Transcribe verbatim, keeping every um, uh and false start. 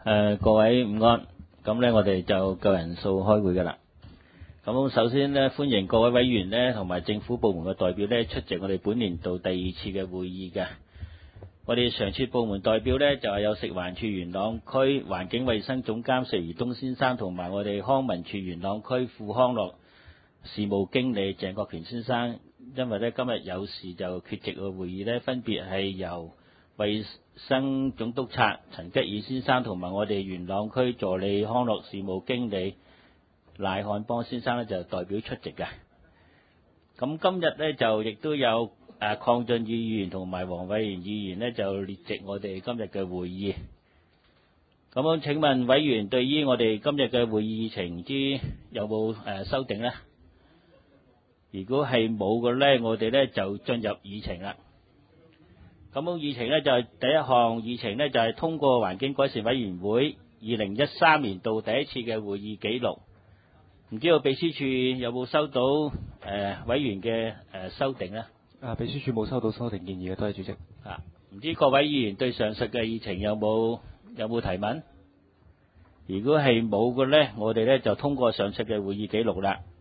誒，各位午安，咁咧我哋就夠人數開會㗎啦。咁首先咧，歡迎各位委員咧同埋政府部門嘅代表咧出席我哋本年度第二次嘅會議嘅。我哋常設部門代表咧就係有食環署元朗區環境衛生總監石如東先生，同埋我哋康文署元朗區副康樂事務經理鄭國權先生。因為咧今日有事就缺席個會議咧，分別係由衛生總督察陳吉爾先生同埋我哋元朗區助理康樂事務經理賴漢邦先生咧就代表出席嘅。咁今日咧就亦都有誒鄺俊宇議員同埋黃偉賢議員咧就列席我哋今日嘅會議。咁樣請問委員對於我哋今日嘅會議議程之有冇誒修訂呢？如果係冇嘅咧，我哋咧就進入議程啦。咁樣議程咧就係第一項議程咧就係通過環境改善委員會二零一三年度第一次嘅會議記錄。唔知道秘書處有冇收到誒、呃、委員嘅誒、呃、修訂咧？ 啊，秘書處冇收到修訂建議嘅，多謝主席。 啊，唔知各位議員對上述嘅議程有冇有冇提問？如果係冇嘅咧，我哋咧就通過上述嘅會議記錄啦。